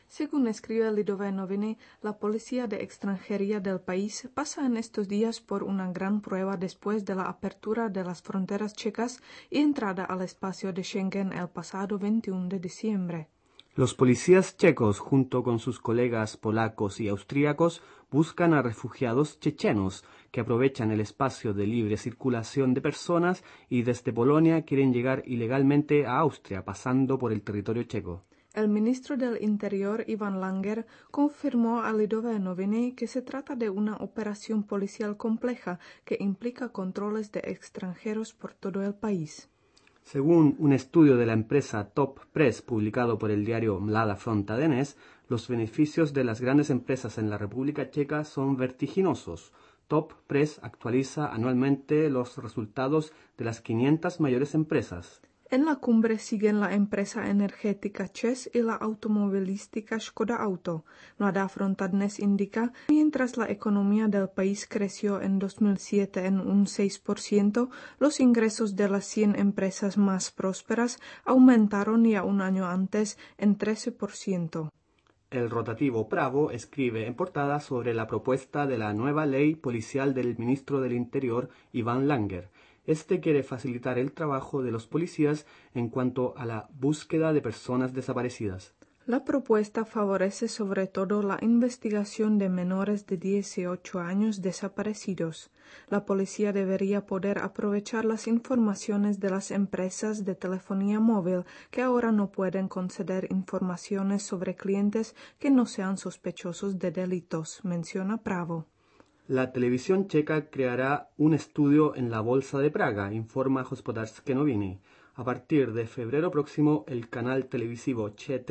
Según escribe Lidové noviny, la policía de extranjería del país pasa en estos días por una gran prueba después de la apertura de las fronteras checas y entrada al espacio de Schengen el pasado 21 de diciembre. Los policías checos, junto con sus colegas polacos y austríacos, buscan a refugiados chechenos que aprovechan el espacio de libre circulación de personas y desde Polonia quieren llegar ilegalmente a Austria, pasando por el territorio checo. El ministro del Interior, Ivan Langer, confirmó a Lidové noviny que se trata de una operación policial compleja que implica controles de extranjeros por todo el país. Según un estudio de la empresa Top Press publicado por el diario Mlada Fronta Denes, los beneficios de las grandes empresas en la República Checa son vertiginosos. Top Press actualiza anualmente los resultados de las 500 mayores empresas. En la cumbre siguen la empresa energética ČEZ y la automovilística Škoda Auto. Mladá Fronta dnes indica, mientras la economía del país creció en 2007 en un 6%, los ingresos de las 100 empresas más prósperas aumentaron ya un año antes en 13%. El rotativo Pravo escribe en portada sobre la propuesta de la nueva ley policial del ministro del Interior, Ivan Langer. Este quiere facilitar el trabajo de los policías en cuanto a la búsqueda de personas desaparecidas. La propuesta favorece sobre todo la investigación de menores de 18 años desaparecidos. La policía debería poder aprovechar las informaciones de las empresas de telefonía móvil que ahora no pueden conceder informaciones sobre clientes que no sean sospechosos de delitos, menciona Pravo. La televisión checa creará un estudio en la Bolsa de Praga, informa Hospodářské noviny. A partir de febrero próximo, el canal televisivo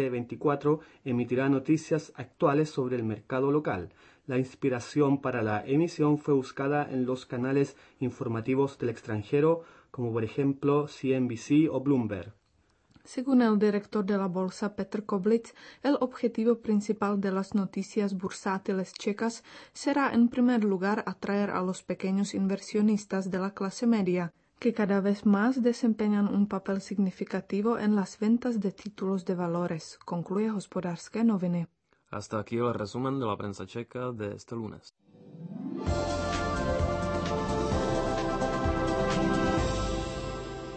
ČT24 emitirá noticias actuales sobre el mercado local. La inspiración para la emisión fue buscada en los canales informativos del extranjero, como por ejemplo CNBC o Bloomberg. Según el director de la bolsa Petr Koblic, el objetivo principal de las noticias bursátiles checas será en primer lugar atraer a los pequeños inversionistas de la clase media, que cada vez más desempeñan un papel significativo en las ventas de títulos de valores, concluye Hospodářské noviny. Hasta aquí el resumen de la prensa checa de este lunes.